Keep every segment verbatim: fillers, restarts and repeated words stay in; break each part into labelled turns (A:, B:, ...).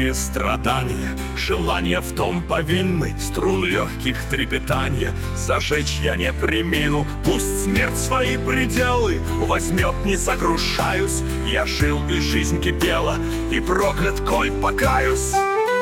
A: вечные страдания. Желание в том повинны, струн легких трепетания. Зажечь я не премину, пусть смерть свои пределы возьмет, не сокрушаюсь. Я жил, и жизнь кипела, и проклят, коль покаюсь.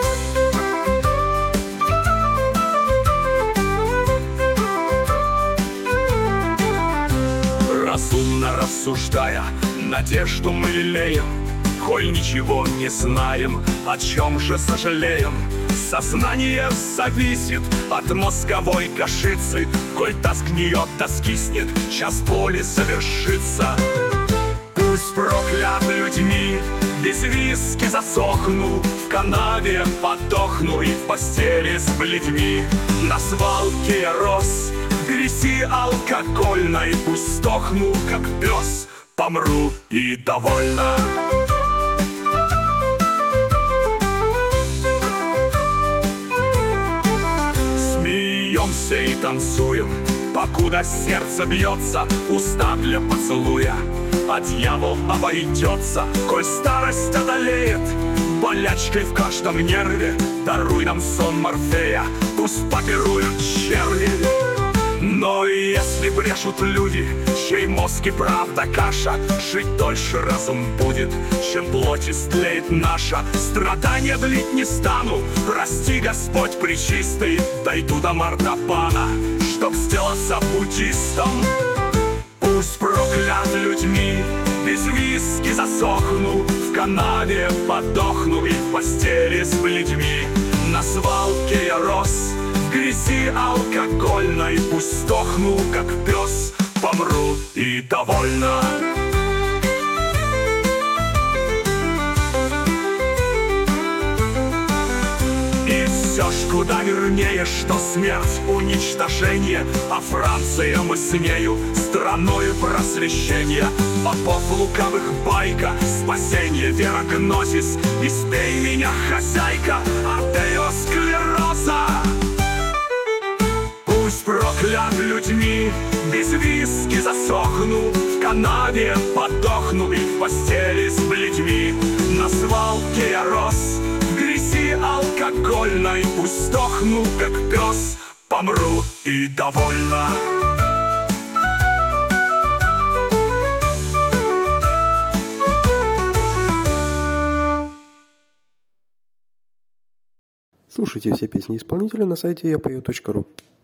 A: Разумно рассуждая, надежду мы лелеем, коль ничего не знаем, о чем же сожалеем. Сознание зависит от мозговой кашицы, коль тоскнет, тоскиснет, час боли совершится. Пусть проклят людьми, без виски засохну, в канаве подохну и в постели с бледьми. На свалке я рос, в грязи алкогольной, пусть сдохну, как пес, помру и довольно. Смеемся и танцуем, покуда сердце бьется, уста для поцелуя, а дьявол обойдется, коль старость одолеет. Болячкой в каждом нерве даруй нам сон Морфея, пусть попируют черви. Но если брешут люди, чей мозг и правда каша, жить дольше разум будет, чем плоть истлеет наша. Страдания длить не стану, прости, Господь пречистый, дойду до Мардабана, чтоб сделаться буддистом. Пусть проклят людьми, без виски засохну, в канаве подохну и в постели с бледьми. На свалке я рос, в грязи алкогольной, пусть сдохну, как пес, помру и довольно. И все ж куда вернее, что смерть, уничтожение, а Франция мы с нею страною просвещения. Попов лукавых байка, спасение, вера, гнозис, испей меня, хозяйка, артериосклероза. Пусть проклят людьми, без виски засохну, в канаве подохну и в постели с бледьми. На свалке я рос, в грязи алкогольной, пусть сдохну, как пес, помру и довольно.
B: Слушайте все песни исполнителя на сайте я пою точка ру.